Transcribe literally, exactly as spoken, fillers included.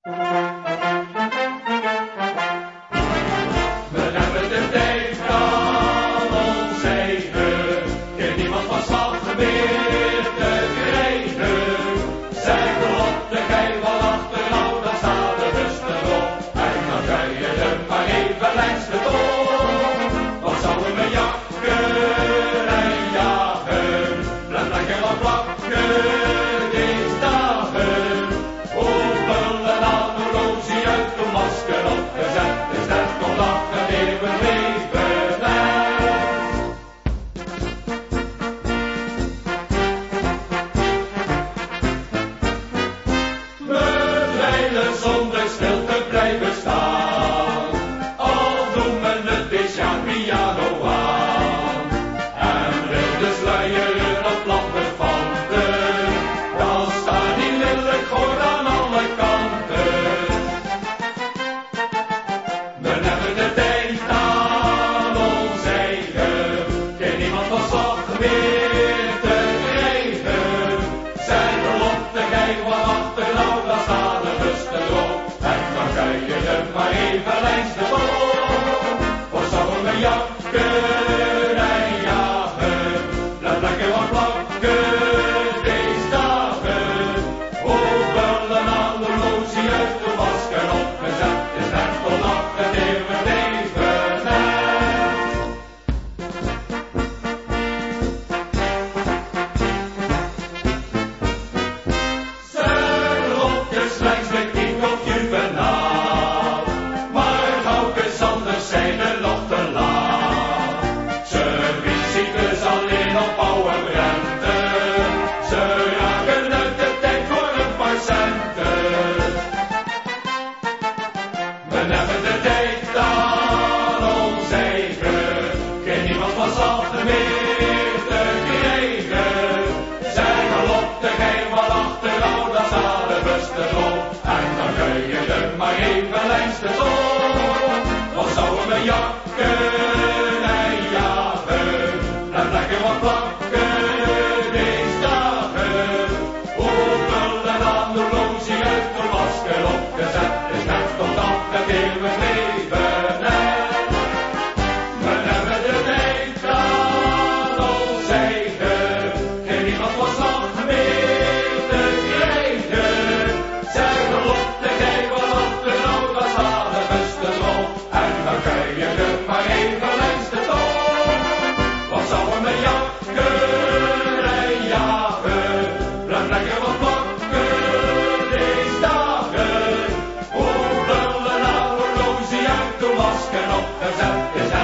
We hebben de tijd van ons eigen, geen niemand van slag meer te krijgen. Zij klopt de gij wel achter, nou dan staat de rustig op. En dan kan je er maar even langs de toon. Wat zouden we jakken en jagen, blijf lekker wat plakken, deze dagen. Hoeveel aan horloge uit de masker opgezet, is net nog lachen weer mijn leven blijft. We dweilen zonder stil te blijven staan, al doen we het déjà piano aan. En wil de sluier op lampen vanten, dan staan die lelijk gewoon aan alle kanten. We hebben de tijd aan ons eigen, geen niemand van slag meer te krijgen. Zijn geloof de gij wat achter, nou dan staan we rustig op. En dan kan je er maar even langs de boom. Wat zouden we jakken en jagen, blijf lekker wat plakken, deze dagen. Hoeveel aan horloge uit de masker opgezet, is net tot lachen weer mijn leven net. Zijn rokjes langs de king of juvenaal, maar Gaukes anders zijn er nog te laat. Ze visiteurs alleen op oude rente, ze raken uit de tijd voor een paar centen. We hebben de tijd aan ons eigen, geen niemand van slag meer te krijgen. Zij galop de gij wat achter, nou dan staat de rustig op. En dan kun je er maar even langs de toon. Wat zouden we jakken en jagen, en lekker wat plakken, deze dagen. Hoeveel aan horloge uit de masker opgezet, is net tot lachen weer mijn leven net. We hebben de tijd aan ons eigen, geen niemand van slag meer te krijgen. Zij geloof de gij wat achter, nou dan staat de rustig op. En dan kun je er maar even langs de toon. Wat zouden we jakken en jagen, blijf lekker wat plakken, deze dagen. Hoeveel aan horloge uit de masker opgezet, is